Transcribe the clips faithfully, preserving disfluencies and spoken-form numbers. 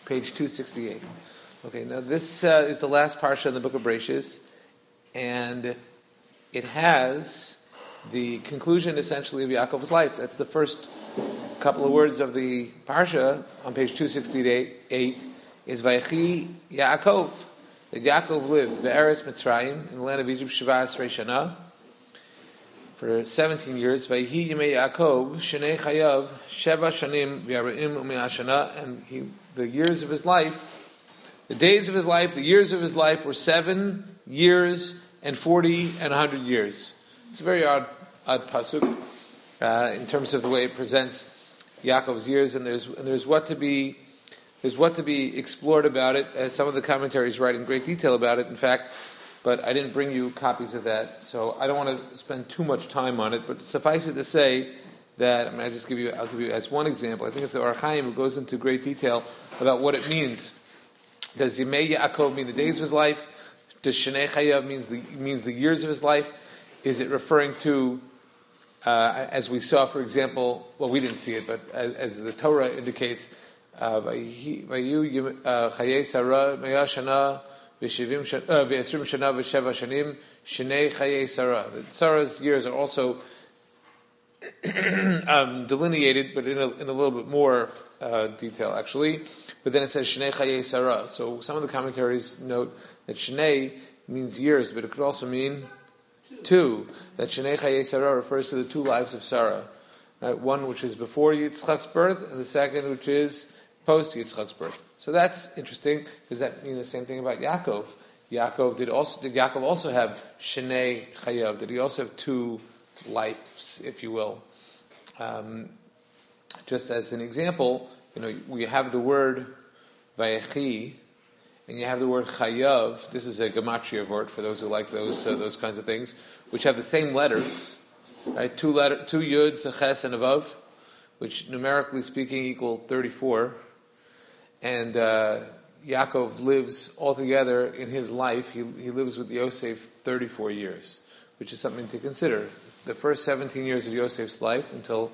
page two sixty-eight. Okay, now this uh, is the last parsha in the book of Bereshis, and it has the conclusion essentially of Yaakov's life. That's the first couple of words of the parsha on page two sixty-eight is Vayechi Yaakov. That Yaakov lived Be'eretz Mitzrayim in the land of Egypt Shiva Esrei Shana for seventeen years. Vayehi Yimei Yaakov Shnei Chayav Sheva Shanim V'Arbaim U'Mea Shana, and he, the years of his life, the days of his life, the years of his life were seven years and forty and a hundred years. It's a very odd, odd pasuk uh, in terms of the way it presents Yaakov's years, and there's and there's what to be there's what to be explored about it, as some of the commentaries write in great detail about it. In fact, but I didn't bring you copies of that, so I don't want to spend too much time on it. But suffice it to say that I mean, I just give you I'll give you as one example. I think it's the Or HaChaim who goes into great detail about what it means. Does Yimei Yaakov mean the days of his life? Does Shnei Chayav means the means the years of his life? Is it referring to, uh, as we saw, for example, well, we didn't see it, but as, as the Torah indicates, Vayu Chayei Sarah Meya Shana V'Shivim V'Esrim Shana V'Sheva Shanim Shnei Chayei Sarah. Sarah's years are also um, delineated, but in a, in a little bit more uh, detail, actually. But then it says Shnei Chayei Sarah. So some of the commentaries note that Shnei means years, but it could also mean two. That Shnei Chayei Sarah refers to the two lives of Sarah. Right? One which is before Yitzchak's birth, and the second which is post Yitzchak's birth. So that's interesting. Does that mean the same thing about Yaakov? Yaakov did also did Yaakov also have Shnei Chayav? Did he also have two lives, if you will? Um, just as an example, you know, we have the word Vayechi, and you have the word Chayav. This is a gematria word for those who like those uh, those kinds of things, which have the same letters, right? Two letter, two Yuds, a Ches, and a Vav, which numerically speaking equal thirty-four. And uh, Yaakov lives altogether in his life. He he lives with Yosef thirty-four years, which is something to consider. It's the first seventeen years of Yosef's life until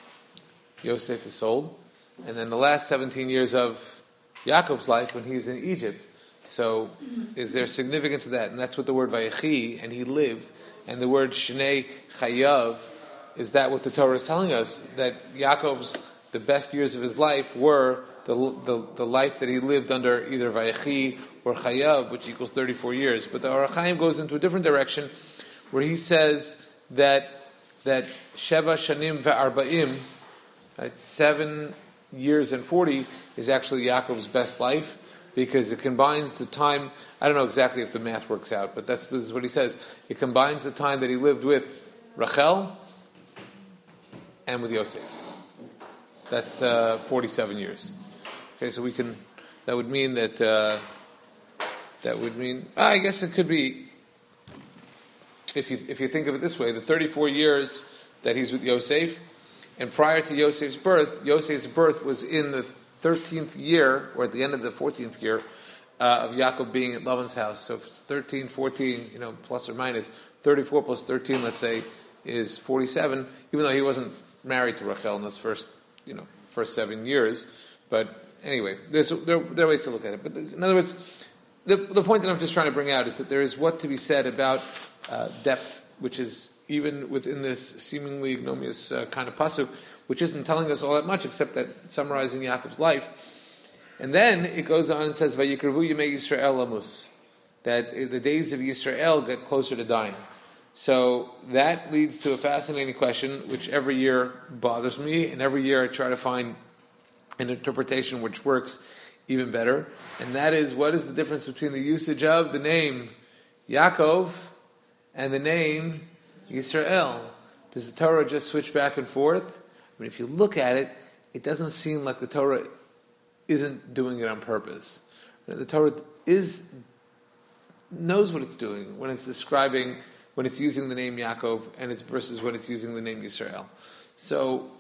Yosef is sold, and then the last seventeen years of Yaakov's life when he's in Egypt. So, is there significance to that? And that's what the word Vayechi, and he lived, and the word Shnei Chayav, is that what the Torah is telling us? That Yaakov's, the best years of his life were the the, the life that he lived under either Vayechi or Chayav, which equals thirty-four years. But the Or HaChaim goes into a different direction, where he says that that Sheva Shanim Ve'Arbaim, right, seven years and forty is actually Yaakov's best life, because it combines the time, I don't know exactly if the math works out, but that's, this is what he says. It combines the time that he lived with Rachel and with Yosef. That's uh, forty-seven years. Okay, so we can, that would mean that, uh, that would mean, I guess it could be, if you if you think of it this way, the thirty-four years that he's with Yosef, and prior to Yosef's birth, Yosef's birth was in the thirteenth year, or at the end of the fourteenth year, uh, of Yaakov being at Lavan's house. So if it's thirteen, fourteen, you know, plus or minus, thirty-four plus thirteen, let's say, is forty-seven, even though he wasn't married to Rachel in those first, you know, first seven years. But anyway, there's, there, there are ways to look at it. But in other words, the, the point that I'm just trying to bring out is that there is what to be said about uh, depth, which is even within this seemingly ignominious uh, kind of pasuk, which isn't telling us all that much except that summarizing Yaakov's life. And then it goes on and says, "Vayikrevu Yemei Yisrael Lamus," that the days of Yisrael get closer to dying. So that leads to a fascinating question, which every year bothers me, and every year I try to find an interpretation which works even better. And that is, what is the difference between the usage of the name Yaakov and the name Yisrael? Does the Torah just switch back and forth? I mean, if you look at it, it doesn't seem like the Torah isn't doing it on purpose. The Torah is knows what it's doing when it's describing, when it's using the name Yaakov, and it's versus when it's using the name Yisrael. So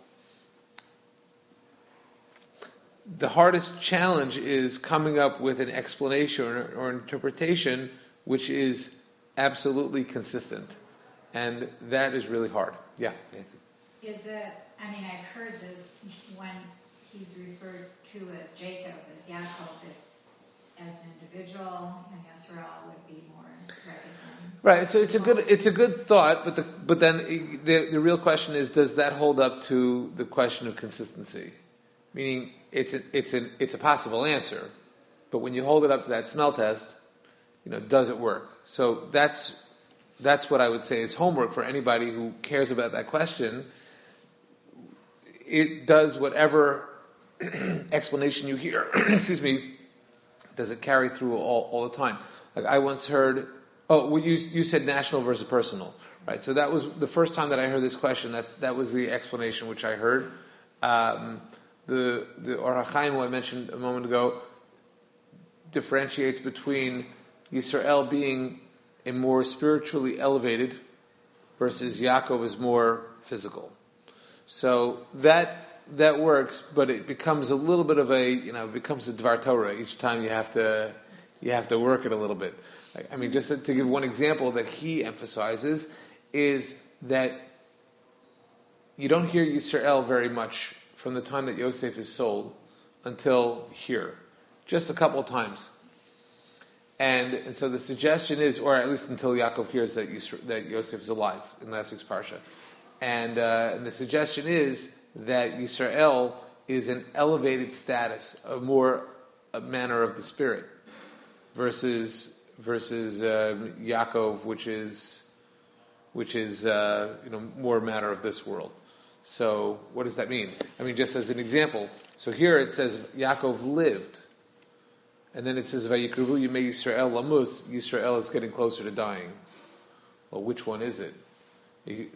the hardest challenge is coming up with an explanation or, or interpretation which is absolutely consistent. And that is really hard. Yeah, Nancy. Is it, I mean, I've heard this when he's referred to as Jacob, as Yaakov, it's as an individual, and Yisrael would be more represented. Right. So it's a good it's a good thought, but the, but then the the real question is, does that hold up to the question of consistency? Meaning, it's a, it's an it's a possible answer, but when you hold it up to that smell test, you know, does it work? So that's that's what I would say is homework for anybody who cares about that question. It does whatever explanation you hear. Excuse me. Does it carry through all, all the time? Like I once heard. Oh, well, you you said national versus personal, right? So that was the first time that I heard this question. That's that was the explanation which I heard. Um, the the Or HaChaim, who I mentioned a moment ago, differentiates between Yisrael being a more spiritually elevated versus Yaakov is more physical. So that that works, but it becomes a little bit of a you know it becomes a Dvar Torah each time you have to you have to work it a little bit. I mean, just to, to give one example that he emphasizes is that you don't hear Yisrael very much from the time that Yosef is sold until here, just a couple of times. And, and so the suggestion is, or at least until Yaakov hears that, Yisra, that Yosef is alive in last week's parsha. And, uh, and the suggestion is that Yisrael is an elevated status, a more a manner of the spirit, versus versus uh, Yaakov, which is which is uh, you know more matter of this world. So what does that mean? I mean, just as an example. So here it says Yaakov lived, and then it says Vayikruvu Yimei Yisrael Lamus. Yisrael is getting closer to dying. Well, which one is it? You,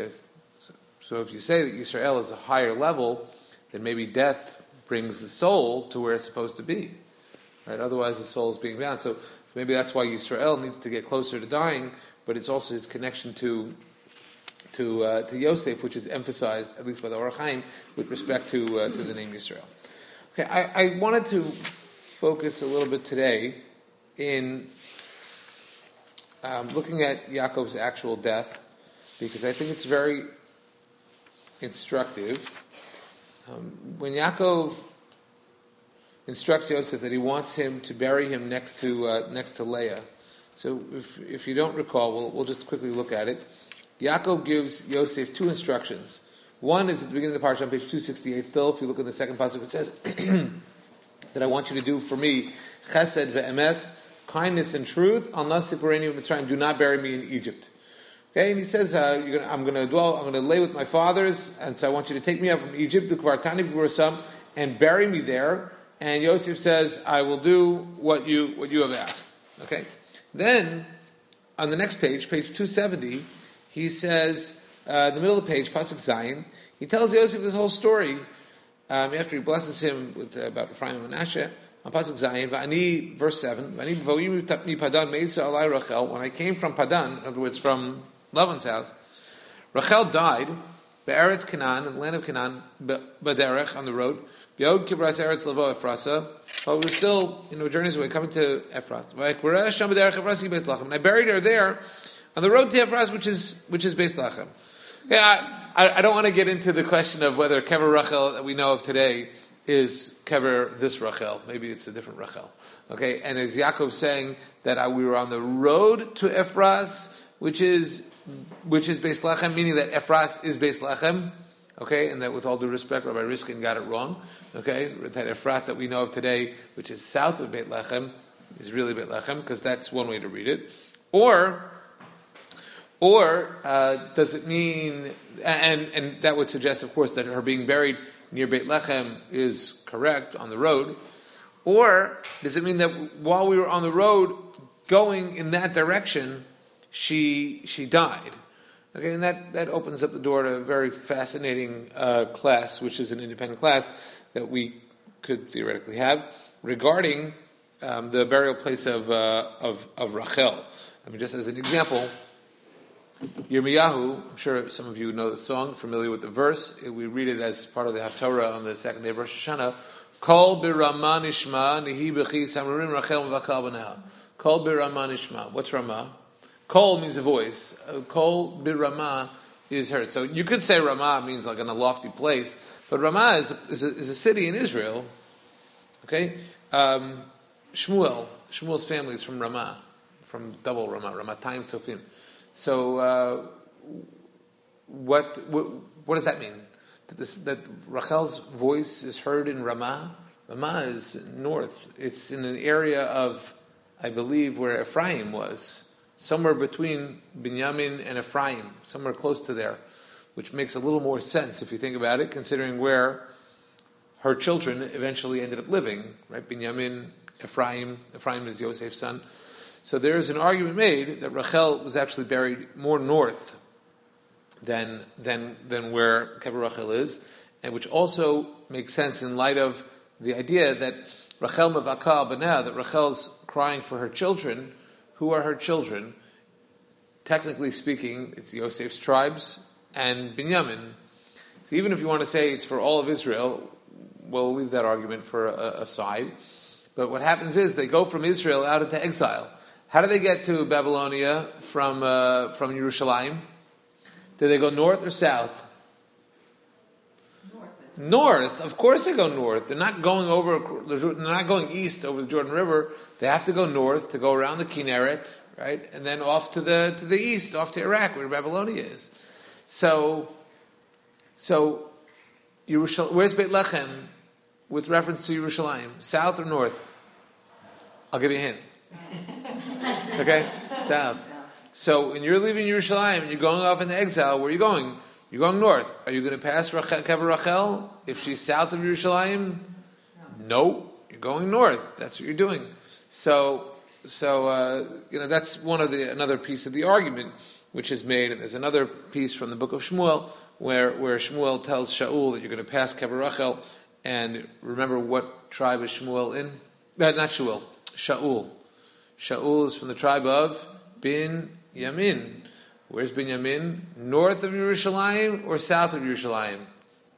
so if you say that Yisrael is a higher level, then maybe death brings the soul to where it's supposed to be. Right? Otherwise, the soul is being bound. So maybe that's why Yisrael needs to get closer to dying, but it's also his connection to to uh, to Yosef, which is emphasized, at least by the Or HaChaim, with respect to uh, to the name Yisrael. Okay, I, I wanted to focus a little bit today in um, looking at Yaakov's actual death, because I think it's very instructive. Um, when Yaakov instructs Yosef that he wants him to bury him next to uh, next to Leah. So if if you don't recall, we'll we'll just quickly look at it. Yaakov gives Yosef two instructions. One is at the beginning of the parsha on page two sixty-eight. Still, if you look in the second passage, it says that I want you to do for me chesed ve'emes, kindness and truth. Al nas siporeni v'mitzrayim. Do not bury me in Egypt. Okay, and he says, uh, you're gonna, I'm going to dwell, I'm going to lay with my fathers, and so I want you to take me out from Egypt, and bury me there. And Yosef says, I will do what you what you have asked. Okay? Then, on the next page, page two seventy, he says, uh, in the middle of the page, Pasuk Zayin, he tells Yosef this whole story, um, after he blesses him with uh, about Ephraim and Manasseh, on Pasuk Zayin, Va'ani, verse seven, Va'ani b'voyim mi Padan me'isa alai Rachel, when I came from Padan, in other words, from Lavan's house, Rachel died, be'eretz Canaan, in the land of Canaan, b'derech, on the road, Yod Kibras Eretz Lavo Ephrasa. But we were still, you know, journeys away, coming to Ephras. And I buried her there on the road to Ephras, which is which is Beis Lachem. Yeah, I, I don't want to get into the question of whether Kever Rachel that we know of today is Kever this Rachel. Maybe it's a different Rachel. Okay, and is Yaakov saying that I, we were on the road to Ephras, which is which is Beis Lachem, meaning that Ephras is Beis Lachem. Okay, and that with all due respect, Rabbi Riskin got it wrong. Okay, that Ephrat that we know of today, which is south of Beit Lechem, is really Beit Lechem, because that's one way to read it. Or, or uh, does it mean, and and that would suggest, of course, that her being buried near Beit Lechem is correct on the road. Or does it mean that while we were on the road going in that direction, she she died? Okay, and that, that opens up the door to a very fascinating uh, class, which is an independent class that we could theoretically have regarding um, the burial place of, uh, of of Rachel. I mean, just as an example, Yirmiyahu, I'm sure some of you know the song, familiar with the verse. We read it as part of the Haftorah on the second day of Rosh Hashanah. Kol b'Ramah nishma nihi b'chi samrurim Rachel v'vakal b'neha. Kol b'Ramah nishma. What's Ramah? Kol means a voice. Uh, Kol bir Ramah is heard. So you could say Ramah means like in a lofty place, But Ramah is a, is a, is a city in Israel. Okay, um, Shmuel, Shmuel's family is from Ramah, from double Ramah, Ramatayim Tzofim. So, uh, what, what what does that mean? That, this, that Rachel's voice is heard in Ramah? Ramah is north. It's in an area of, I believe, where Ephraim was, somewhere between Binyamin and Ephraim, somewhere close to there, which makes a little more sense if you think about it, considering where her children eventually ended up living, right? Binyamin, Ephraim, Ephraim is Yosef's son. So there is an argument made that Rachel was actually buried more north than than than where Kever Rachel is, and which also makes sense in light of the idea that Rachel Mevaka Banah, that Rachel's crying for her children. Who are her children? Technically speaking, it's Yosef's tribes and Binyamin. So even if you want to say it's for all of Israel, we'll leave that argument for a, aside. But what happens is they go from Israel out into exile. How do they get to Babylonia from uh, from Yerushalayim? Do they go north or south? North. North. Of course they go north. They're not going over. They're not going east over the Jordan River. They have to go north to go around the Kinneret, right, and then off to the to the east, off to Iraq, where Babylonia is. So, so Yerushal- where's Beit Lechem with reference to Yerushalayim? South or north? I'll give you a hint. Okay, south. So when you're leaving Yerushalayim and you're going off into exile, where are you going? You're going north. Are you going to pass Rachel, Kever Rachel if she's south of Yerushalayim? No. no, you're going north. That's what you're doing. So, so uh, you know that's one of the another piece of the argument which is made. And there's another piece from the book of Shmuel where where Shmuel tells Shaul that you're going to pass Kever Rachel. And remember what tribe is Shmuel in? Uh, not Shaul. Shaul. Shaul is from the tribe of Bin Yamin. Where's Bin Yamin? North of Yerushalayim or south of Yerushalayim?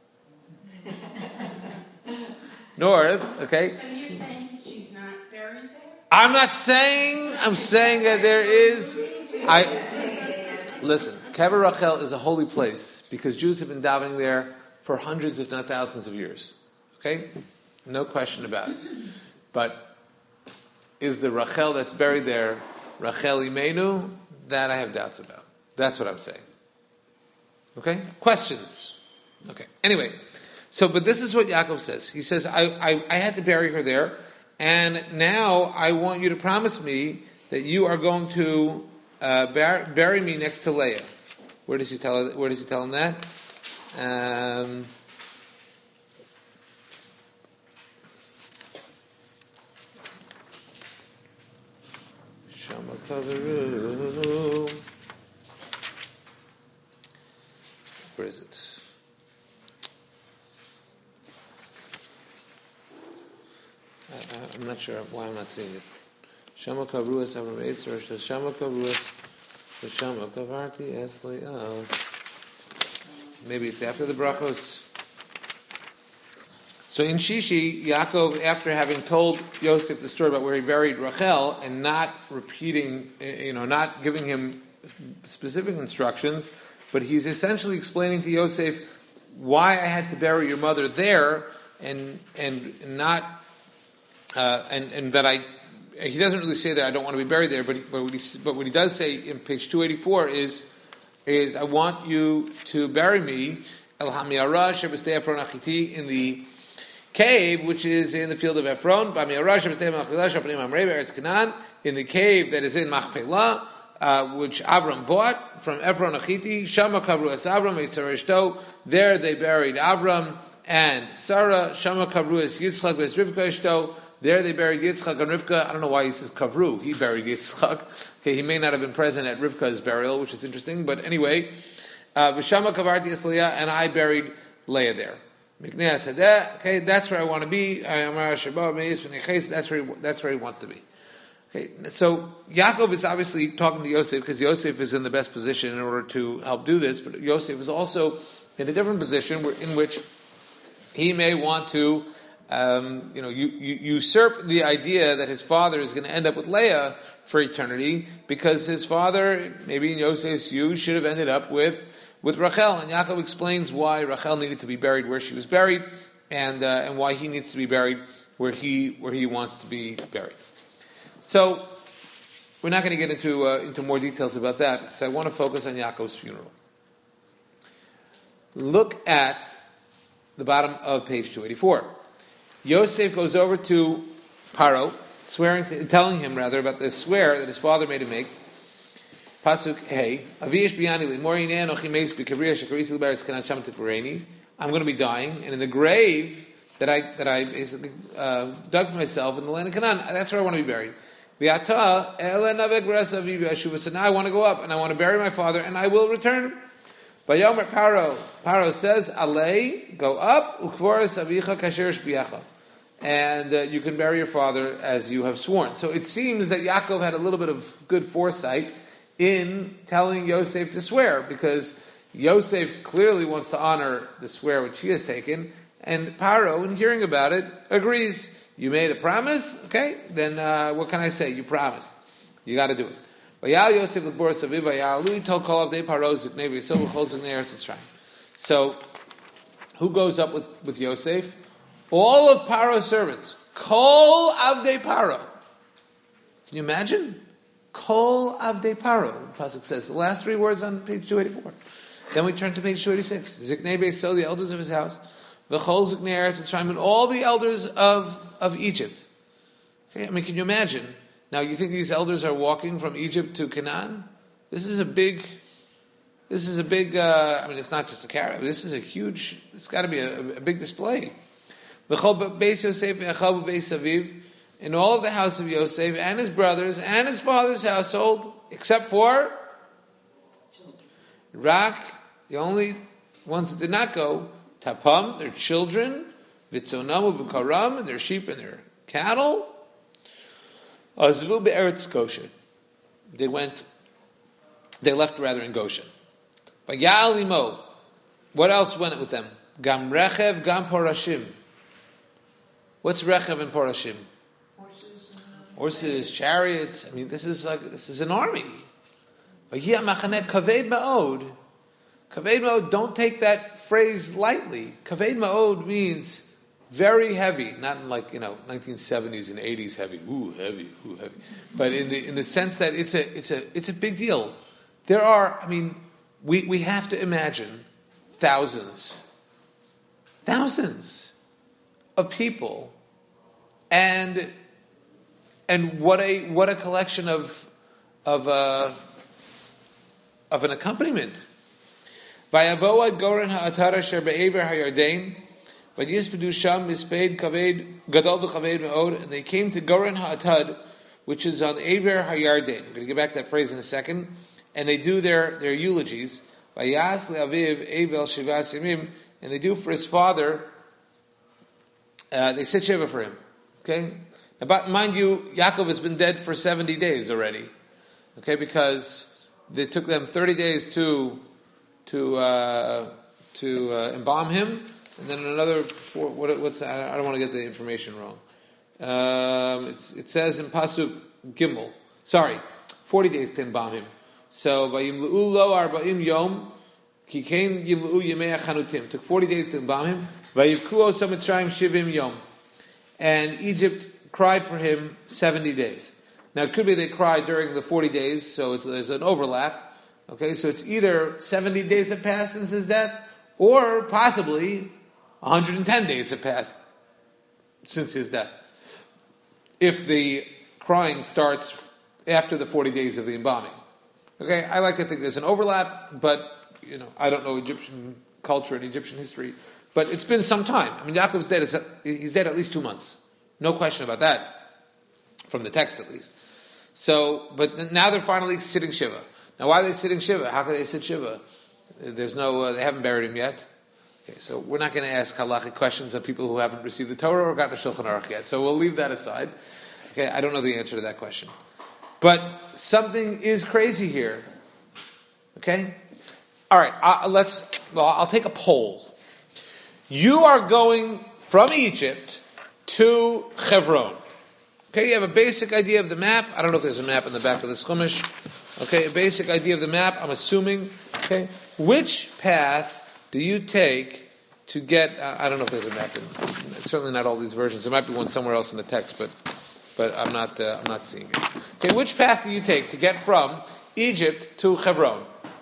North, okay. So you're saying she's not buried there? I'm not saying, I'm saying that there is, I, listen, Kever Rachel is a holy place because Jews have been davening there for hundreds if not thousands of years. Okay? No question about it. But is the Rachel that's buried there Rachel Imenu? That I have doubts about. That's what I'm saying. Okay? Questions? Okay. Anyway, so, but this is what Yaakov says. He says, I, I, I had to bury her there, and now I want you to promise me that you are going to uh, bar- bury me next to Leah. Where does he tell Where does he tell him that? Um... Where is it? I, I'm not sure why I'm not seeing it. Shama Kavruas Avram Eitzer, Shama Kavruas, Shama Kavarti Esli. Oh, maybe it's after the brachos. So in Shishi, Yaakov, after having told Yosef the story about where he buried Rachel and not repeating, you know, not giving him specific instructions, but he's essentially explaining to Yosef why I had to bury your mother there, and and not uh, and and that I. He doesn't really say that I don't want to be buried there, but he, but, what he, but what he does say in page two eighty-four is is I want you to bury me El Hamiara Shebestei Ephron Achiti in the cave, which is in the field of Ephron, in the cave that is in Machpelah, uh, which Avram bought from Ephron Achiti. Shama Kavru es Avram Yitzhak. There they buried Avram and Sarah. Shama Kavru es Yitzchak es Rivka Eshto. There they buried Yitzchak and Rivka. I don't know why he says Kavru. He buried Yitzchak. Okay, he may not have been present at Rivka's burial, which is interesting. But anyway, V'shama Kavarti es Leah, and I buried Leah there. Miknei said that. Okay, that's where I want to be. That's where he, that's where he wants to be. Okay, so Yaakov is obviously talking to Yosef because Yosef is in the best position in order to help do this, but Yosef is also in a different position where, in which he may want to, um, you know, you, you, usurp the idea that his father is going to end up with Leah for eternity because his father, maybe in Yosef's view, should have ended up with with Rachel, and Yaakov explains why Rachel needed to be buried where she was buried, and uh, and why he needs to be buried where he where he wants to be buried. So we're not going to get into uh, into more details about that because I want to focus on Yaakov's funeral. Look at the bottom of page two eighty-four. Yosef goes over to Paro, swearing, to, telling him rather about the swear that his father made him make. Pasuk Hey, Aviyesh biyani li'mori ne'anochi meis b'kavriya shekarisi l'beretz kanat sham tikvareni. I'm going to be dying, and in the grave that I that I basically uh, dug for myself in the land of Canaan, that's where I want to be buried. V'ata ele navek b'rasa aviv yeshuva. So now I want to go up and I want to bury my father, and I will return. Vayomer Paro, Paro says, Alei, go up, ukvoras avicha kasher shbiyacha. And uh, you can bury your father as you have sworn. So it seems that Yaakov had a little bit of good foresight in telling Yosef to swear, because Yosef clearly wants to honor the swear which he has taken, and Paro, in hearing about it, agrees. You made a promise, okay? Then uh, what can I say? You promised. You got to do it. So, who goes up with, with Yosef? All of Paro's servants. Kol avdei Paro. Can you imagine? Kol avdei Paro. The pasuk says the last three words on page two eighty-four. Then we turn to page two eighty-six. Ziknei Beiso, the elders of his house. V'chol ziknei Eretz Mitzrayim, and all the elders of, of Egypt. Okay, I mean, can you imagine? Now, you think these elders are walking from Egypt to Canaan? This is a big. This is a big. Uh, I mean, it's not just a carrot. This is a huge. It's got to be a, a big display. V'chol Beis Yosef v'chol Beis Aviv, in all of the house of Yosef and his brothers and his father's household, except for Rak, the only ones that did not go, Tapam, their children, Vitzonam v'karam, their sheep and their cattle, Azvu be'eretz Goshen. They went, they left rather in Goshen. Vayal imo, what else went with them? Gam rechev, gam porashim. What's rechev and porashim? Horses, and Horses, chariots. I mean, this is like this is an army. Vayia machaneh kaved ma'od. Kaved ma'od. Don't take that phrase lightly. Kaved ma'od means very heavy, not in like, you know, nineteen seventies and eighties heavy. Ooh, heavy, ooh, heavy. But in the in the sense that it's a it's a it's a big deal. There are, I mean, we we have to imagine thousands, thousands of people, and and what a what a collection of of uh, of an accompaniment. Vayavoa goren ha'atar asher be'ever ha'yarden. And they came to Goren Ha'atad, which is on Aver Hayarden. I'm going to get back to that phrase in a second. And they do their, their eulogies. And they do for his father, uh, they sit Shiva for him. Okay? But mind you, Yaakov has been dead for seventy days already. Okay, because it took them thirty days to to uh, to uh, embalm him. And then another four, what, what's that? I don't want to get the information wrong. Um, it's, it says in Pasuk Gimel, sorry, forty days to embalm him. So, Vayimlu'u lo arba'im yom, ki kein yimlu'u yemei chanutim. Took forty days to embalm him. Vayivkuo so Mitzrayim shivim yom. And Egypt cried for him seventy days. Now, it could be they cried during the forty days, so it's, there's an overlap. Okay, so it's either seventy days have passed since his death, or possibly one hundred ten days have passed since his death. If the crying starts after the forty days of the embalming. Okay, I like to think there's an overlap, but, you know, I don't know Egyptian culture and Egyptian history. But it's been some time. I mean, Yaakov's dead. He's dead at least two months. No question about that, from the text at least. So, but now they're finally sitting Shiva. Now, why are they sitting Shiva? How can they sit Shiva? There's no, uh, they haven't buried him yet. Okay, so we're not going to ask halachic questions of people who haven't received the Torah or gotten a Shulchan Aruch yet. So we'll leave that aside. Okay, I don't know the answer to that question. But something is crazy here. Okay? All right, uh, let's, well, I'll take a poll. You are going from Egypt to Hebron. Okay, you have a basic idea of the map. I don't know if there's a map in the back of this Chumash. Okay, a basic idea of the map. I'm assuming Okay, which path do you take to get? Uh, I don't know if there's a map. In, certainly not all these versions. There might be one somewhere else in the text, but but I'm not uh, I'm not seeing it. Okay, which path do you take to get from Egypt to Hebron?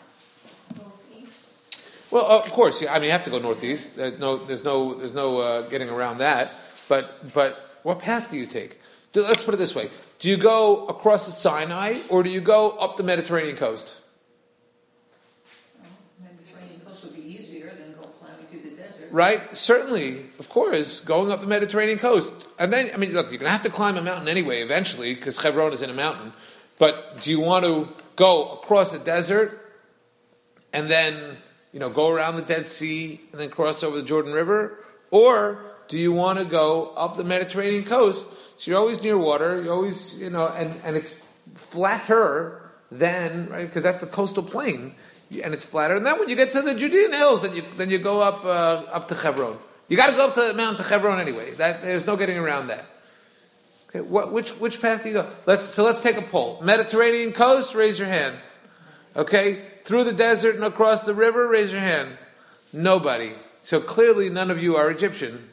Well, of course, yeah, I mean you have to go northeast. There's no, there's no, there's no uh, getting around that. But but what path do you take? Do, let's put it this way: do you go across the Sinai, or do you go up the Mediterranean coast? Mediterranean coast would be easier than go plowing through the desert. Right? Certainly, of course, going up the Mediterranean coast. And then, I mean, look, you're going to have to climb a mountain anyway, eventually, because Hebron is in a mountain. But do you want to go across a desert and then, you know, go around the Dead Sea and then cross over the Jordan River? Or do you want to go up the Mediterranean coast? So you're always near water, you're always, you know, and, and it's flatter than, right, because that's the coastal plain. And it's flatter, and then when you get to the Judean hills, then you then you go up uh, up to Hebron. You got to go up to the mountain to Hebron anyway. That, there's no getting around that. Okay, what, which which path do you go? Let's so let's take a poll. Mediterranean coast, raise your hand. Okay, through the desert and across the river, raise your hand. Nobody. So clearly, none of you are Egyptian.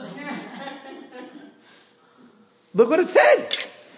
Look what it said.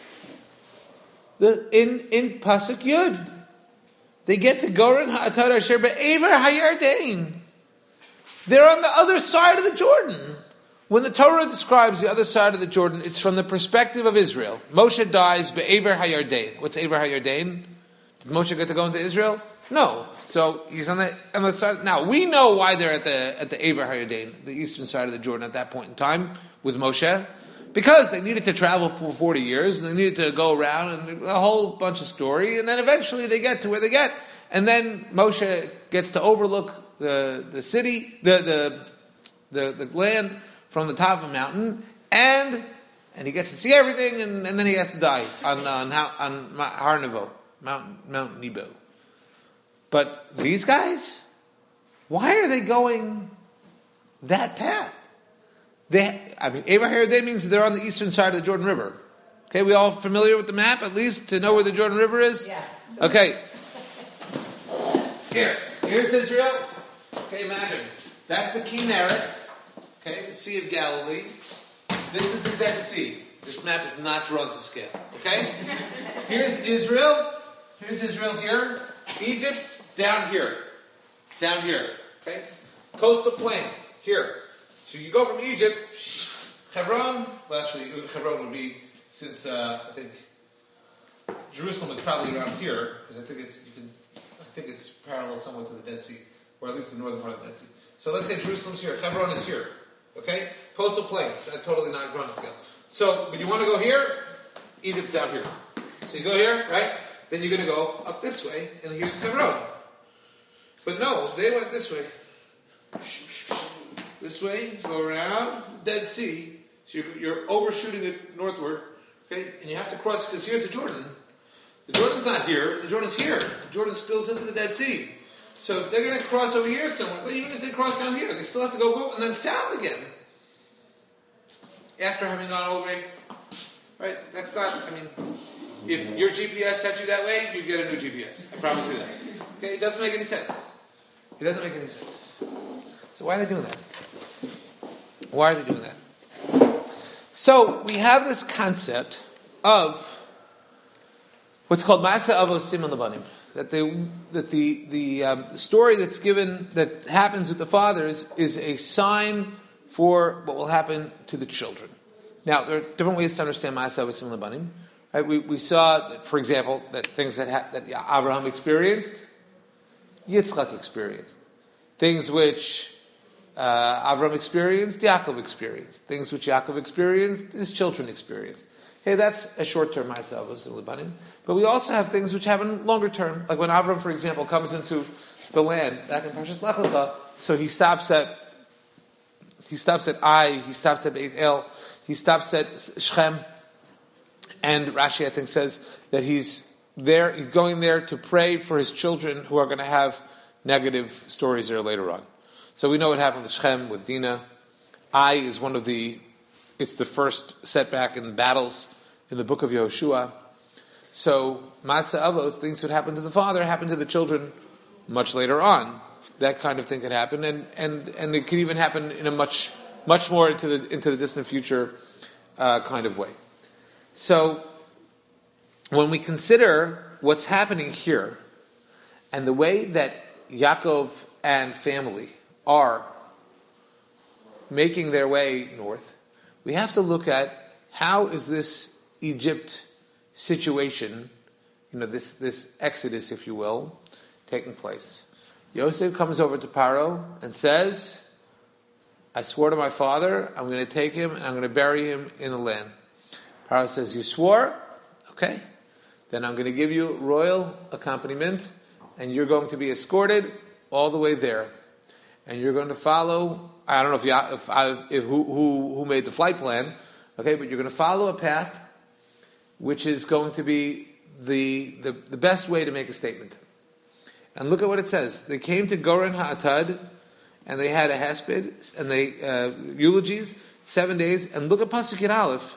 The in in Pasuk Yud. They get to Goren Ha'atar Asher Be'ever Hayardain. They're on the other side of the Jordan. When the Torah describes the other side of the Jordan, it's from the perspective of Israel. Moshe dies Be'ever Hayardain. What's Ever Hayardain? Did Moshe get to go into Israel? No. So he's on the on the side. Now we know why they're at the at the Ever Hayardain, the eastern side of the Jordan at that point in time with Moshe. Because they needed to travel for forty years, and they needed to go around, and a whole bunch of story, and then eventually they get to where they get. And then Moshe gets to overlook the, the city, the, the, the, the land from the top of a mountain, and and he gets to see everything, and, and then he has to die on on, on Har Nebo, Mount, Mount Nebo. But these guys, why are they going that path? They, I mean, Ever Hayardain means they're on the eastern side of the Jordan River. Okay, we all familiar with the map, at least, to know where the Jordan River is? Yeah. Okay. Here. Here's Israel. Okay, imagine. That's the Kinneret. Okay, the Sea of Galilee. This is the Dead Sea. This map is not drawn to scale. Okay? Here's Israel. Here's Israel here. Egypt, down here. Down here. Okay? Coastal plain. Here. So you go from Egypt, Hebron, well actually Hebron would be, since uh, I think Jerusalem is probably around here, because I think it's you can, I think it's parallel somewhat to the Dead Sea, or at least the northern part of the Dead Sea. So let's say Jerusalem's here, Hebron is here, okay? Coastal plain, that's totally not ground to scale. So, but you want to go here, Egypt's down here. So you go here, right? Then you're going to go up this way, and here's Hebron. But no, they went this way. This way, go around the Dead Sea. So you're, you're overshooting it northward, okay? And you have to cross, because here's the Jordan. The Jordan's not here, the Jordan's here. The Jordan spills into the Dead Sea. So if they're going to cross over here somewhere, well, even if they cross down here, they still have to go up and then south again. After having gone all the way, right? That's not, I mean, if your G P S sent you that way, you'd get a new G P S. I promise you that. Okay, it doesn't make any sense. It doesn't make any sense. So why are they doing that? Why are they doing that? So we have this concept of what's called Masa Avos Siman Lebanim, that the that the the um, story that's given that happens with the fathers is a sign for what will happen to the children. Now there are different ways to understand Masa Avos Siman Lebanim. Right? We we saw that, for example, that things that ha- that Abraham experienced, Yitzchak experienced, things which Uh, Avram experienced, Yaakov experienced. Things which Yaakov experienced, his children experienced. Okay, that's a short-term Ma'aseh Avos and Lebanim. But we also have things which happen longer term. Like when Avram, for example, comes into the land, back in Parshas Lech Lecha, so he stops at he stops at Ai, he stops at Beit El, he stops at Shechem, and Rashi, I think, says that he's there, he's going there to pray for his children who are going to have negative stories there later on. So we know what happened with Shechem, with Dinah. Ai is one of the, it's the first setback in the battles in the book of Yehoshua. So Masa Avos, things that happened to the father, happened to the children much later on. That kind of thing could happen, and, and, and it could even happen in a much much more into the into the distant future uh, kind of way. So when we consider what's happening here and the way that Yaakov and family are making their way north, we have to look at how is this Egypt situation, you know, this, this exodus, if you will, taking place. Yosef comes over to Paro and says, I swore to my father, I'm going to take him and I'm going to bury him in the land. Paro says, you swore? Okay. Then I'm going to give you royal accompaniment and you're going to be escorted all the way there. And you're going to follow, I don't know if, you, if, I, if who, who, who made the flight plan, okay, but you're going to follow a path which is going to be the, the, the best way to make a statement. And look at what it says. They came to Goren Ha'atad, and they had a hesped, and they uh, eulogies, seven days. And look at Pasuk Yud Aleph.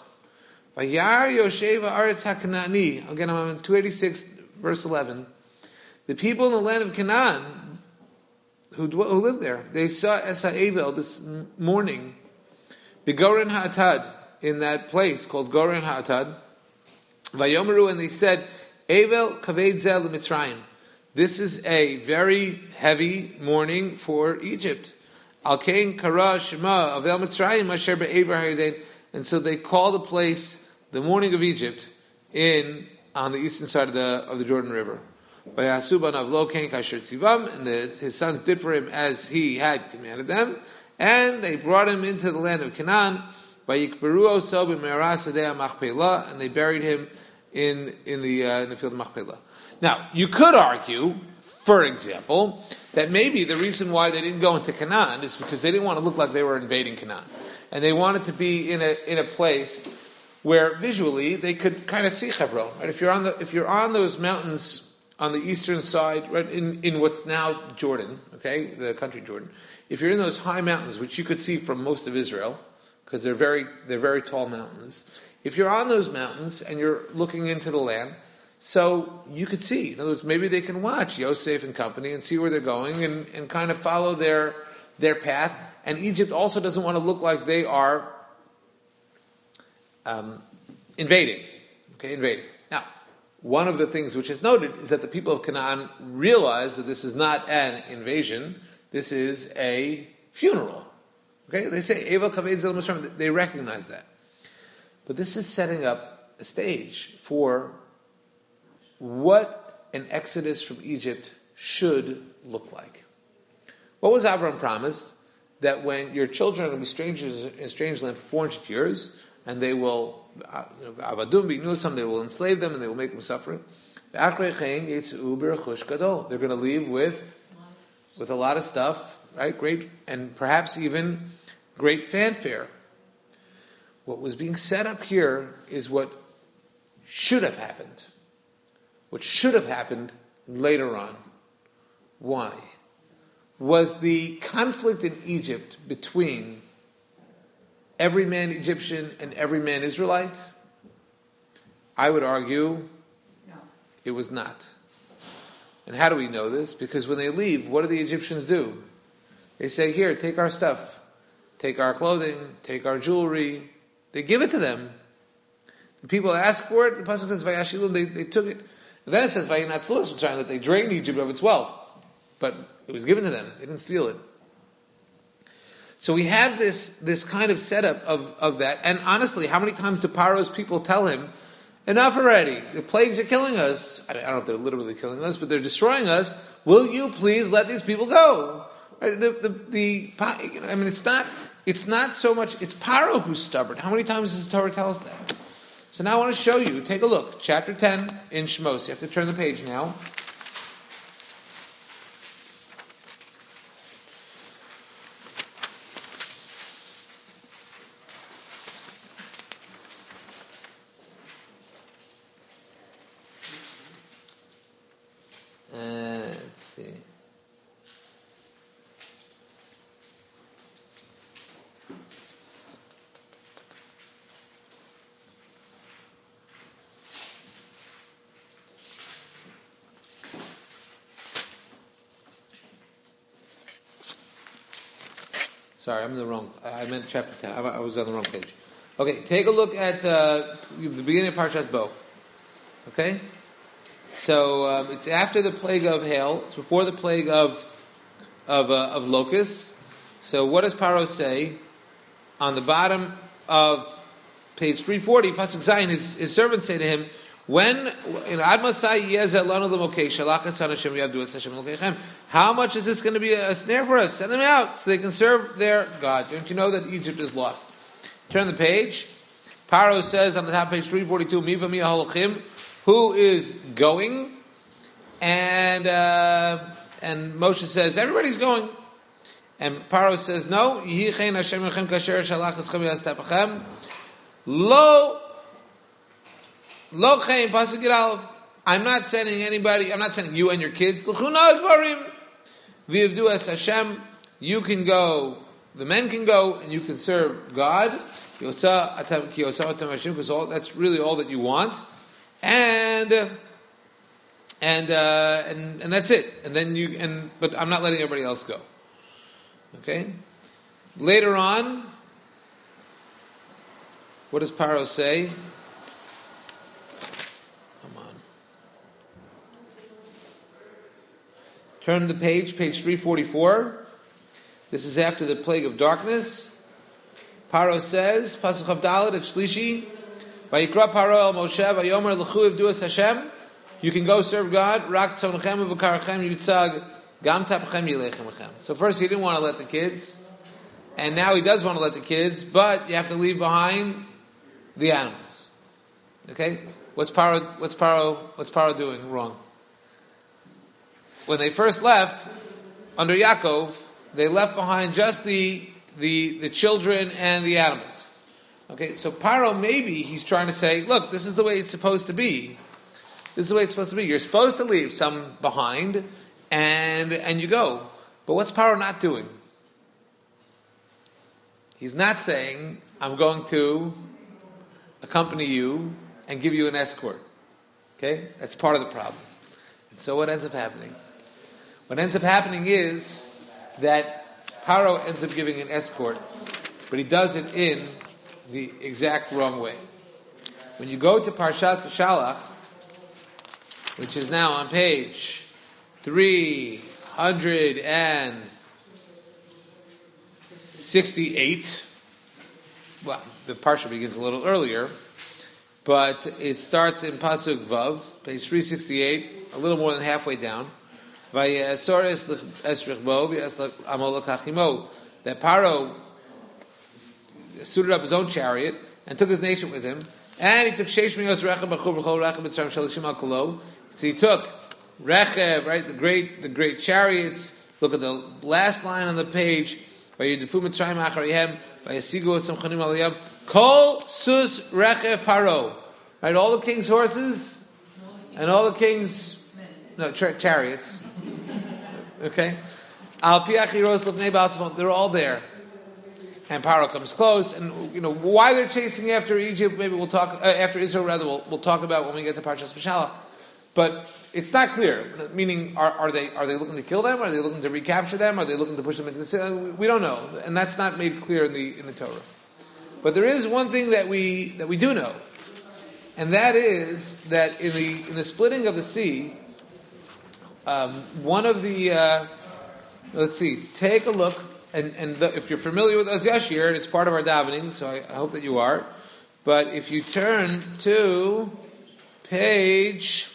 Vayar Yosheva Aretz HaKanani. Again, I'm in two eighty-six, verse eleven. The people in the land of Canaan, who, who lived there, they saw Esa Evel this morning, the Goren Ha'atad, in that place called Goren Ha'atad. Vayomeru, and they said, Evel Kaved Zel Mitzrayim. This is a very heavy mourning for Egypt. Al Kain Kara Shema Avel Mitzrayim Asher Be'ever Hayden. And so they call the place the mourning of Egypt in on the eastern side of the of the Jordan River. By Asuban of Lo Kain Kasher Tzivam, and the, his sons did for him as he had commanded them, and they brought him into the land of Canaan. By Yikberuo So B'Me'aras Adei Machpelah, and they buried him in in the uh, in the field of Machpelah. Now, you could argue, for example, that maybe the reason why they didn't go into Canaan is because they didn't want to look like they were invading Canaan. And they wanted to be in a in a place where visually they could kind of see Hebron. Right? If you're on the if you're on those mountains on the eastern side, right, in, in what's now Jordan, okay, the country Jordan, if you're in those high mountains, which you could see from most of Israel, because they're very they're very tall mountains, if you're on those mountains and you're looking into the land, so you could see. In other words, maybe they can watch Yosef and company and see where they're going and, and kind of follow their their path. And Egypt also doesn't want to look like they are um, invading. Okay, invading. Now, one of the things which is noted is that the people of Canaan realize that this is not an invasion. This is a funeral. Okay, they say Eva Kaved Zel Mitzrayim. They recognize that. But this is setting up a stage for what an exodus from Egypt should look like. What was Abraham promised? That when your children are going to be strangers in a strange land for four hundred years, and they will, Avadum B'Nusam, they will enslave them and they will make them suffer. They're going to leave with, with a lot of stuff, right? Great, and perhaps even great fanfare. What was being set up here is what should have happened. What should have happened later on. Why? Was the conflict in Egypt between every man Egyptian and every man Israelite? I would argue No. it was not. And how do we know this? Because when they leave, what do the Egyptians do? They say, here, take our stuff. Take our clothing, take our jewelry. They give it to them. The people ask for it, the Pasuk says, Vayashilum, they, they took it. And then it says, Vayinatzluas, which that they drained Egypt of its wealth. But it was given to them. They didn't steal it. So we have this, this kind of setup of, of that. And honestly, how many times do Paro's people tell him, enough already, the plagues are killing us. I don't know if they're literally killing us, but they're destroying us. Will you please let these people go? Right? The, the, the, I mean, it's not, it's not so much, it's Paro who's stubborn. How many times does the Torah tell us that? So now I want to show you, take a look, chapter ten in Shmos. You have to turn the page now. Uh, let's see. Sorry, I'm in the wrong. I meant chapter ten. I, I was on the wrong page. Okay, take a look at uh, the beginning of Parshas Bo. Okay, so um, it's after the plague of hail. It's before the plague of of uh, of locusts. So what does Paro say on the bottom of page three forty? Pasuk Zayin. His, his servants say to him, "When in Ad Masai Yezel Lanu L'Mokei Shalachas Hashem Yavdu Es Hashem Elokechem." How much is this going to be a snare for us? Send them out so they can serve their God. Don't you know that Egypt is lost? Turn the page. Paro says on the top page three forty-two, Miva Mia Holachim, who is going? And uh, and Moshe says, everybody's going. And Paro says, no, Yichein Hashem Yochem Kasher Shalach Eschem Yastapachem Lo Lo Chein Pasuk Yud Aleph. I'm not sending anybody, I'm not sending you and your kids. L'chuna Advarim V'yivdu Es Hashem. You can go, the men can go, and you can serve God. Because that's really all that you want. And and uh, and and that's it. And then you and but I'm not letting everybody else go. Okay? Later on, what does Paro say? Come on. Turn the page, page three forty-four. This is after the plague of darkness. Paro says, Pasuk Avdalit at Shlishi, Vayikra Paro el Moshe, Vayomer L'chu Ivdu Es Hashem. You can go serve God. Rak tzonechem u'v'karachem yutzag gam tapachem yilechem lechem. So first he didn't want to let the kids, and now he does want to let the kids, but you have to leave behind the animals. Okay? What's Paro? What's Paro? What's Paro doing wrong? When they first left under Yaakov, they left behind just the the the children and the animals. Okay, so Paro, maybe he's trying to say, look, this is the way it's supposed to be. This is the way it's supposed to be. You're supposed to leave some behind, and and you go. But what's Paro not doing? He's not saying, I'm going to accompany you and give you an escort. Okay? That's part of the problem. And so what ends up happening? What ends up happening is that Paro ends up giving an escort, but he does it in the exact wrong way. When you go to Parshat Shalach, which is now on page three sixty-eight, well, the Parsha begins a little earlier, but it starts in Pasuk Vav, page three sixty-eight, a little more than halfway down. That Paro suited up his own chariot and took his nation with him, and he took Sheish Mios Rechem B'chur B'chol Rechem B'tzarem Shalishim Al Kolo. So he took Rechem, right, the great, the great chariots. Look at the last line on the page. Vayidufu Mitzrayim Acharayhem, Vayasigu Osam Chanim Aliyam. Kol Sus Rechem Paro. Right, all the king's horses and all the king's no char- chariots. Okay, Al Piachiros Lefnei Ba'atzmon. They're all there. And Paro comes close, and you know why they're chasing after Egypt. Maybe we'll talk uh, after Israel. Rather, we'll, we'll talk about when we get to Parshas Shalach. But it's not clear. Meaning, are, are they are they looking to kill them? Are they looking to recapture them? Are they looking to push them into the city? We don't know, and that's not made clear in the in the Torah. But there is one thing that we that we do know, and that is that in the in the splitting of the sea, um, one of the uh, let's see, take a look. And, and the, if you're familiar with Az Yashir, it's part of our davening, so I, I hope that you are. But if you turn to page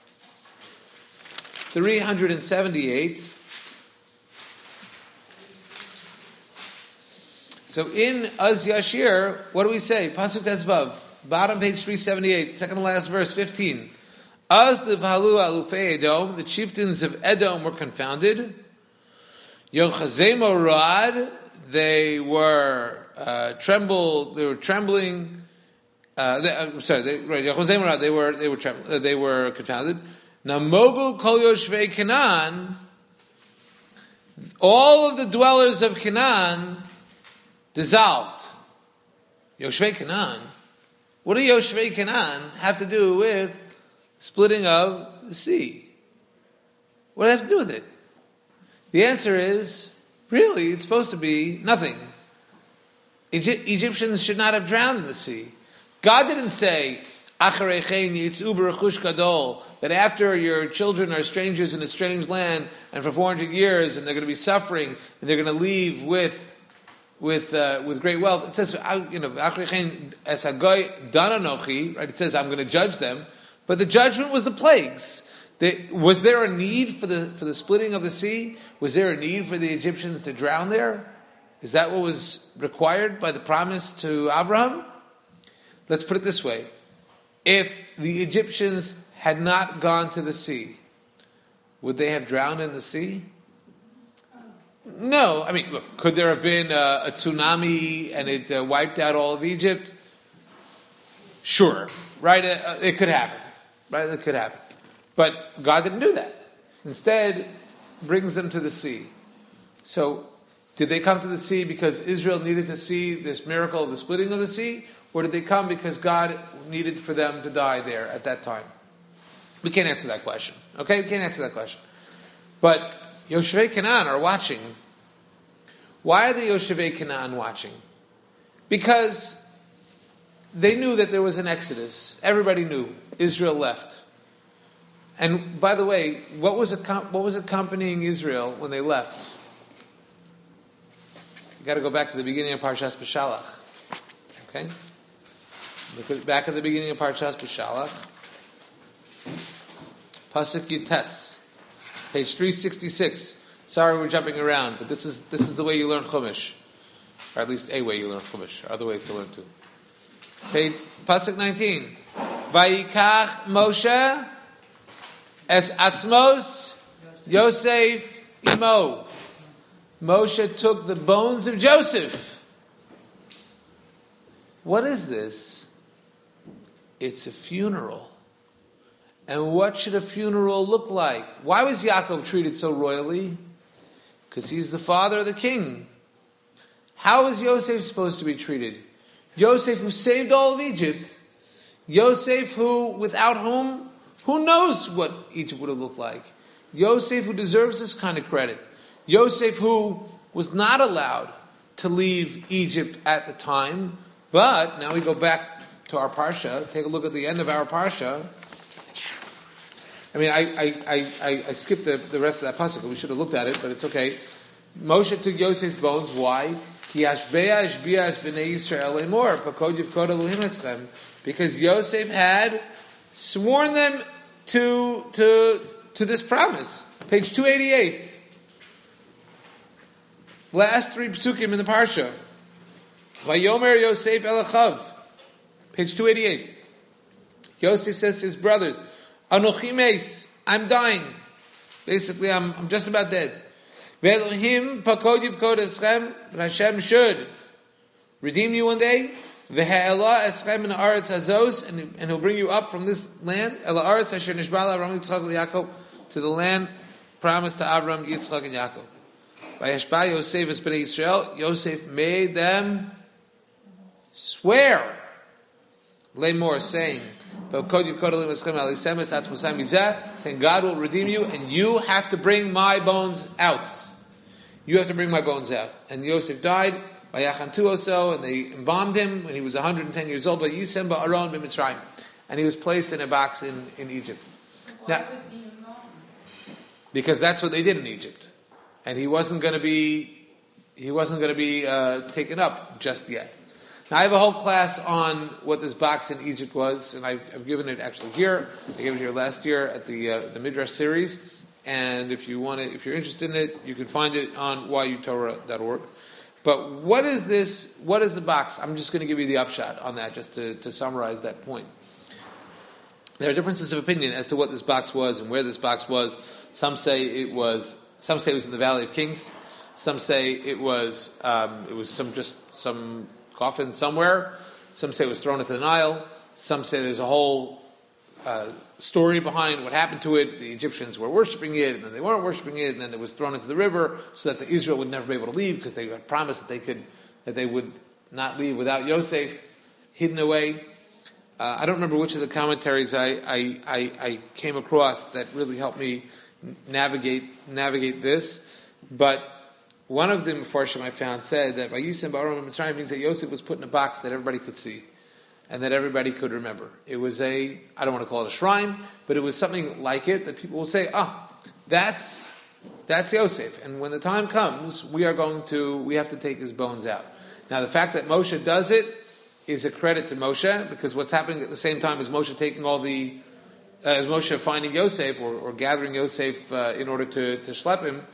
three seventy-eight, so in Az Yashir, what do we say? Pasuk Tezvav, bottom page three seventy-eight, second to last verse, fifteen. Az devhalu alufei Edom, the chieftains of Edom were confounded. Yochazemo Rad, they were uh, trembled. They were trembling. Uh, they, uh, sorry, they, right? Yochazemo Rad, they were they were trembling, uh, they were confounded. Namogu Kol Yoshvei Canaan, all of the dwellers of Canaan dissolved. Yoshvei Canaan. What do Yoshvei Canaan have to do with splitting of the sea? What does it have to do with it? The answer is really, it's supposed to be nothing. Egy- Egyptians should not have drowned in the sea. God didn't say, that after your children are strangers in a strange land, and for four hundred years, and they're going to be suffering, and they're going to leave with with uh, with great wealth. It says, you know, right? It says, I'm going to judge them, but the judgment was the plagues. They, was there a need for the for the splitting of the sea? Was there a need for the Egyptians to drown there? Is that what was required by the promise to Abraham? Let's put it this way. If the Egyptians had not gone to the sea, would they have drowned in the sea? No. I mean, look, could there have been a, a tsunami and it uh, wiped out all of Egypt? Sure. Right? Uh, it could happen. Right? It could happen. But God didn't do that. Instead, brings them to the sea. So, did they come to the sea because Israel needed to see this miracle of the splitting of the sea? Or did they come because God needed for them to die there at that time? We can't answer that question. Okay? We can't answer that question. But Yoshevei Canaan are watching. Why are the Yoshevei Canaan watching? Because they knew that there was an exodus. Everybody knew. Israel left. And by the way, what was what was accompanying Israel when they left? You got to go back to the beginning of Parshas Beshalach. Okay? Look back at the beginning of Parshas Beshalach. Pasuk Yutes, page three sixty-six. Sorry, we're jumping around, but this is this is the way you learn Chumash, or at least a way you learn Chumash. Other ways to learn too. Page Pasuk nineteen. Vayikach Moshe es atzmos Yosef imo. Moshe took the bones of Joseph. What is this? It's a funeral. And what should a funeral look like? Why was Yaakov treated so royally? Because he's the father of the king. How is Yosef supposed to be treated? Yosef, who saved all of Egypt. Yosef, who, without whom, who knows what Egypt would have looked like? Yosef, who deserves this kind of credit. Yosef, who was not allowed to leave Egypt at the time. But, now we go back to our Parsha. Take a look at the end of our Parsha. I mean, I I, I, I, I skipped the, the rest of that pasuk. We should have looked at it, but it's okay. Moshe took Yosef's bones. Why? Because Yosef had sworn them to to to this promise. Page two eighty-eight. Last three psukim in the parsha. Vayomer Yosef Elachav. Page two eighty-eight. Yosef says to his brothers, Anochi meis, I'm dying. Basically, I'm, I'm just about dead. Ve'elohim pakod yivkod eschem, and Hashem should redeem you one day. Ve'ha'elah eschem in haaretz hazos, and and He'll bring you up from this land. Ela haaretz asher nishbala Avram Yitzchak Yaakov, to the land promised to Avram, Yitzchak, and Yaakov. Vayashba Yosef es bnei Yisrael. Yosef made them swear. Lemor, saying, saying God will redeem you, and you have to bring my bones out. You have to bring my bones out. And Yosef died by Yachantu Oso, and they embalmed him when he was one hundred ten years old by Yisem Ba'aron b'Mitzrayim, and he was placed in a box in, in Egypt. Why Now, was he embalmed? because that's what they did in Egypt, and he wasn't going to be he wasn't going to be uh, taken up just yet. Now, I have a whole class on what this box in Egypt was, and I've, I've given it actually here. I gave it here last year at the uh, the Midrash series. And if you want to, if you're interested in it, you can find it on y u torah dot org. But what is this? What is the box? I'm just going to give you the upshot on that, just to, to summarize that point. There are differences of opinion as to what this box was and where this box was. Some say it was. Some say it was in the Valley of Kings. Some say it was. Um, it was some just some. coffin somewhere. Some say it was thrown into the Nile. Some say there's a whole uh, story behind what happened to it. The Egyptians were worshiping it, and then they weren't worshiping it, and then it was thrown into the river so that the Israel would never be able to leave because they had promised that they could that they would not leave without Yosef hidden away. Uh, I don't remember which of the commentaries I, I, I, I came across that really helped me navigate navigate this, but one of the Mefarshim I found said that Vayisem Ba'aram Mitzrayim means that Yosef was put in a box that everybody could see and that everybody could remember. It was a, I don't want to call it a shrine, but it was something like it that people will say, ah, that's that's Yosef. And when the time comes, we are going to, we have to take his bones out. Now, the fact that Moshe does it is a credit to Moshe, because what's happening at the same time is Moshe taking all the, uh, as Moshe finding Yosef or, or gathering Yosef uh, in order to, to schlep him,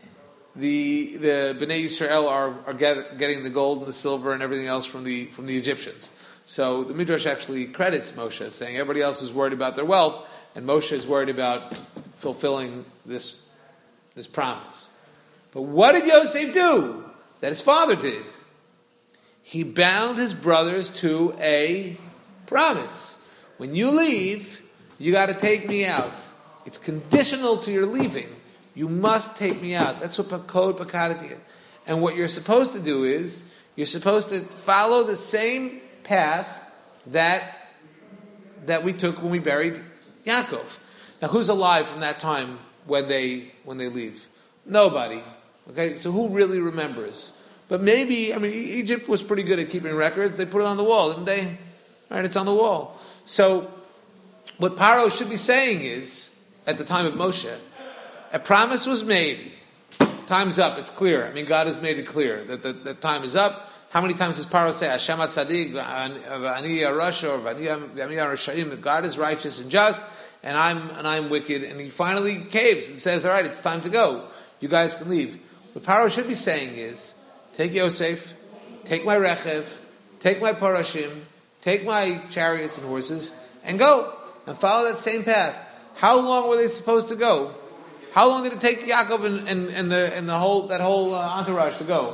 the the Bnei Yisrael are, are get, getting the gold and the silver and everything else from the from the Egyptians. So the Midrash actually credits Moshe, saying everybody else is worried about their wealth, and Moshe is worried about fulfilling this this promise. But what did Yosef do that his father did? He bound his brothers to a promise. When you leave, you got to take me out. It's conditional to your leaving. You must take me out. That's what Pakod Pakadati is. And what you're supposed to do is, you're supposed to follow the same path that that we took when we buried Yaakov. Now, who's alive from that time when they when they leave? Nobody. Okay, so who really remembers? But maybe, I mean, Egypt was pretty good at keeping records. They put it on the wall, didn't they? All right, it's on the wall. So, what Paro should be saying is, at the time of Moshe, a promise was made. Time's up. It's clear. I mean, God has made it clear that the, the time is up. How many times does Paro say, Hashem HaTzadik, V'ani HaRasha, or V'ani HaRashayim, God is righteous and just, and I'm and I'm wicked, and he finally caves and says, all right, it's time to go. You guys can leave. What Paro should be saying is, take Yosef, take my Rechev, take my Parashim, take my chariots and horses, and go, and follow that same path. How long were they supposed to go? How long did it take Yaakov and, and, and the and the whole that whole uh, entourage to go?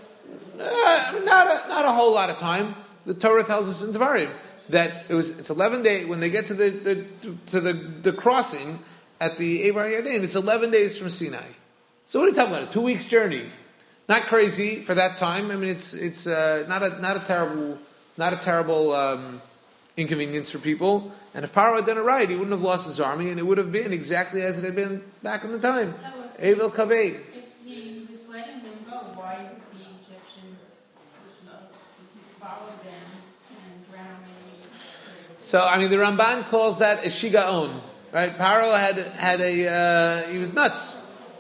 Uh, not a not a whole lot of time. The Torah tells us in Devarim that it was it's eleven days when they get to the, the to the, the crossing at the Eber Yarden. It's eleven days from Sinai. So what are you talking about? A two weeks journey. Not crazy for that time. I mean, it's it's uh, not a not a terrible not a terrible um, inconvenience for people. And if Paro had done it right, he wouldn't have lost his army, and it would have been exactly as it had been back in the time. Evel Kaved. If he was letting them go, why did the Egyptians follow them and drown them? So, I mean, the Ramban calls that a shigaon, right? Paro had had a uh, he was nuts.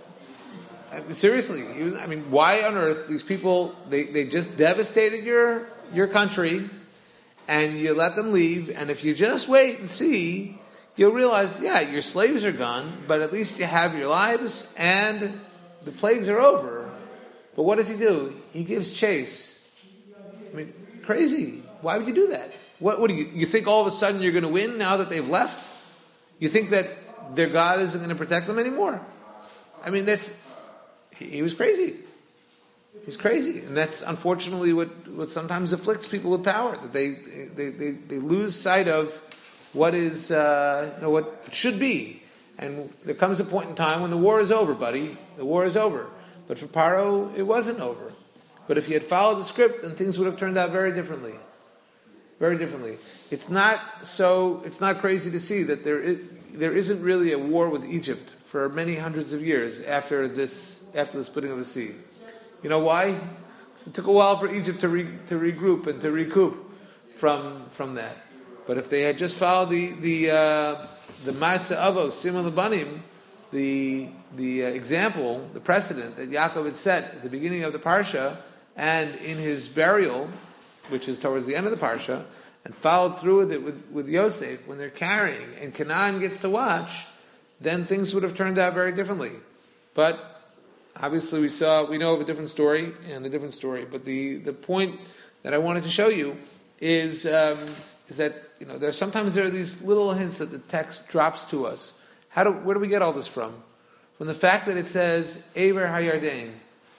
I mean, seriously, he was. I mean, why on earth these people? They, they just devastated your your country. And you let them leave, and if you just wait and see, you'll realize, yeah, your slaves are gone, but at least you have your lives, and the plagues are over. But what does he do? He gives chase. I mean, crazy. Why would you do that? What, what do you, you think all of a sudden you're going to win now that they've left? You think that their God isn't going to protect them anymore? I mean, that's, he, he was crazy. He's crazy, and that's unfortunately what, what sometimes afflicts people with power, that they they, they, they lose sight of what is uh, you know, what should be. And there comes a point in time when the war is over, buddy. The war is over. But for Paro, it wasn't over. But if he had followed the script, then things would have turned out very differently. Very differently. It's not so. It's not crazy to see that there is, there isn't really a war with Egypt for many hundreds of years after this after the splitting of the sea. You know why? Because it took a while for Egypt to re, to regroup and to recoup from from that. But if they had just followed the the uh, the Ma'aseh Avos Siman Lebanim, the the uh, example, the precedent that Yaakov had set at the beginning of the parsha and in his burial, which is towards the end of the parsha, and followed through with it with, with Yosef when they're carrying and Canaan gets to watch, then things would have turned out very differently. But obviously, we saw we know of a different story and a different story. But the, the point that I wanted to show you is um, is that you know there sometimes there are these little hints that the text drops to us. How do where do we get all this from? From the fact that it says Eber HaYarden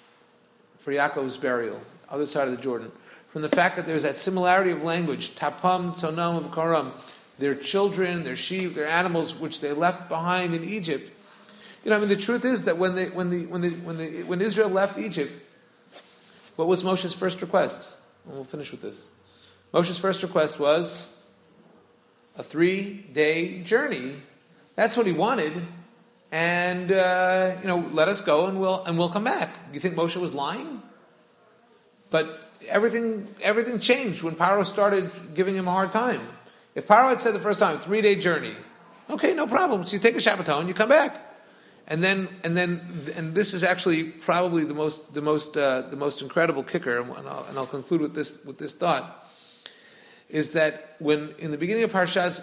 for Yaakov's burial, other side of the Jordan. From the fact that there's that similarity of language, Tapam, Tzonam, of Karam, their children, their sheep, their animals, which they left behind in Egypt. You know, I mean, the truth is that when they, when the, when the, when the, when Israel left Egypt, what was Moshe's first request? And we'll finish with this. Moshe's first request was a three-day journey. That's what he wanted, and uh, you know, let us go, and we'll and we'll come back. You think Moshe was lying? But everything everything changed when Paro started giving him a hard time. If Paro had said the first time, three day journey, okay, no problem. So you take a Shabbaton, you come back, and then and then and this is actually probably the most the most uh, the most incredible kicker, and I'll, and I'll conclude with this with this thought, is that when in the beginning of Parshas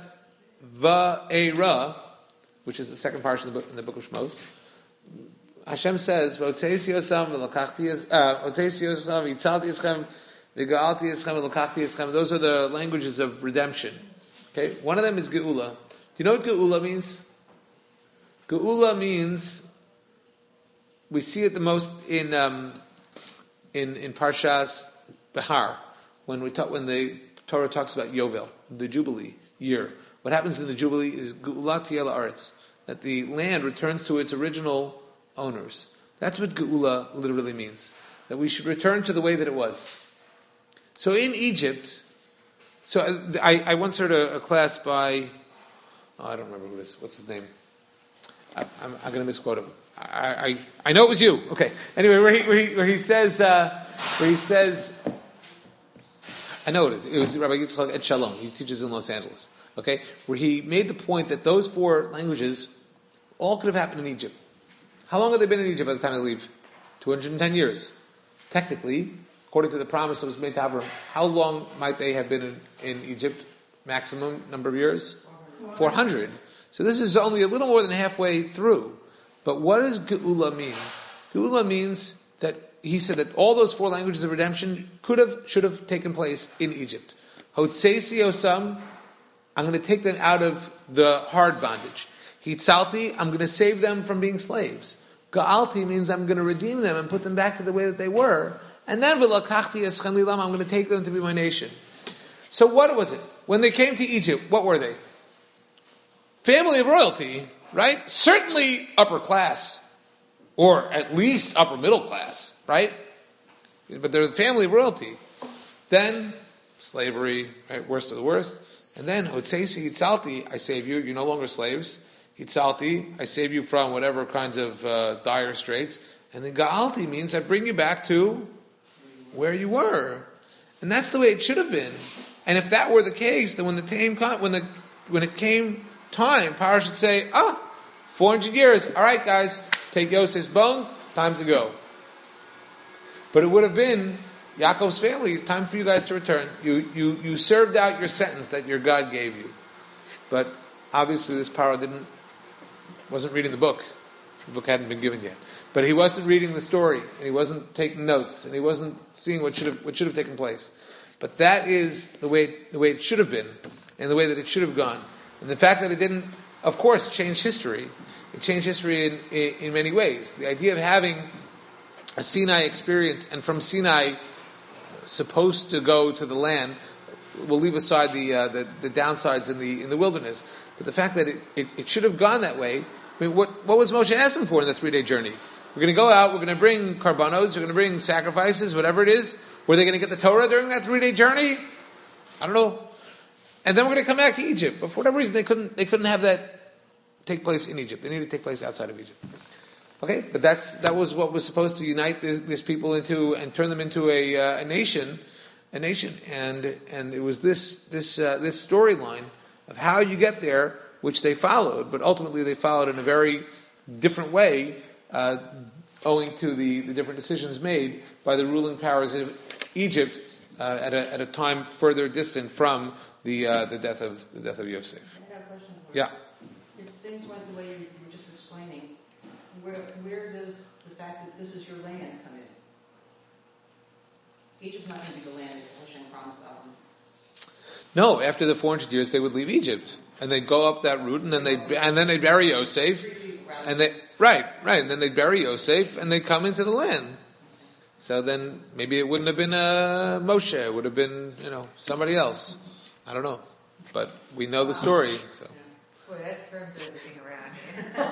Va'era, which is the second parsha in the book, in the book of Shmos, Hashem says, "V'otzeisi yosam v'lakachti yosam, v'otzeisi yosam v'yitzalti yosam v'ga'alti yosam v'lakachti yosam." Those are the languages of redemption. Okay, one of them is Geula. Do you know what Geula means? Geula means, we see it the most in um, in in Parshas Behar, when we talk, when the Torah talks about Yovel, the Jubilee year. What happens in the Jubilee is Geula Tiyeh La'aretz, that the land returns to its original owners. That's what Geula literally means. That we should return to the way that it was. So in Egypt, so I, I once heard a, a class by, oh, I don't remember who it is. What's his name? I, I'm, I'm going to misquote him. I, I I know it was you. Okay. Anyway, where he where he, where he says uh, where he says, I know it is. It was Rabbi Yitzchak Et Shalom. He teaches in Los Angeles. Okay, where he made the point that those four languages all could have happened in Egypt. How long have they been in Egypt by the time they leave? two hundred ten years. Technically, according to the promise that was made to Abraham, how long might they have been in, in Egypt? Maximum number of years? four hundred. So this is only a little more than halfway through. But what does Geula mean? Geula means that he said that all those four languages of redemption could have, should have taken place in Egypt. Hotzeisi Osam, I'm going to take them out of the hard bondage. Hitzalti, I'm going to save them from being slaves. Ga'alti means I'm going to redeem them and put them back to the way that they were. And then v'lakachti eschem lilam, I'm going to take them to be my nation. So what was it? When they came to Egypt, what were they? Family of royalty, right? Certainly upper class, or at least upper middle class, right? But they're the family of royalty. Then slavery, right? Worst of the worst. And then, Hotzeisi Hitzalti, I save you, you're no longer slaves. Hitzalti, I save you from whatever kinds of uh, dire straits. And then Ga'alti means I bring you back to where you were. And that's the way it should have been. And if that were the case, then when the time, when the when it came time, Paro should say, ah, four hundred years, all right guys, take Yosef's bones, time to go. But it would have been Yaakov's family, it's time for you guys to return. You, you, you served out your sentence that your God gave you. But obviously this Paro didn't, wasn't reading the book. The book hadn't been given yet. But he wasn't reading the story, and he wasn't taking notes, and he wasn't seeing what should have, what should have taken place. But that is the way, the way it should have been, and the way that it should have gone. And the fact that it didn't, of course, change history. It changed history in, in, in many ways. The idea of having a Sinai experience, and from Sinai supposed to go to the land, we'll leave aside the, uh, the the downsides in the in the wilderness. But the fact that it, it, it should have gone that way, I mean, what, what was Moshe asking for in the three-day journey? We're going to go out, we're going to bring karbanos, we're going to bring sacrifices, whatever it is. Were they going to get the Torah during that three-day journey? I don't know. And then we're going to come back to Egypt. But for whatever reason, they couldn't they couldn't have that take place in Egypt. They needed to take place outside of Egypt. Okay, but that's that was what was supposed to unite this, this people into and turn them into a, uh, a nation, a nation, and and it was this this uh, this storyline of how you get there, which they followed, but ultimately they followed in a very different way, uh, owing to the, the different decisions made by the ruling powers of Egypt uh, at a at a time further distant from the uh, the death of the death of Yosef. I have a question. Yeah. If things went the way you were just explaining, where where does the fact that this is your land come in? Egypt's not going to be the land that Hashem promised Abraham. No, after the four hundred years, they would leave Egypt, and they'd go up that route, and then they and then they'd bury Yosef, and they right, right, and then they'd bury Yosef, and they'd come into the land. So then maybe it wouldn't have been uh, Moshe; it would have been, you know, somebody else. I don't know, but we know the story. So. Boy, that turns everything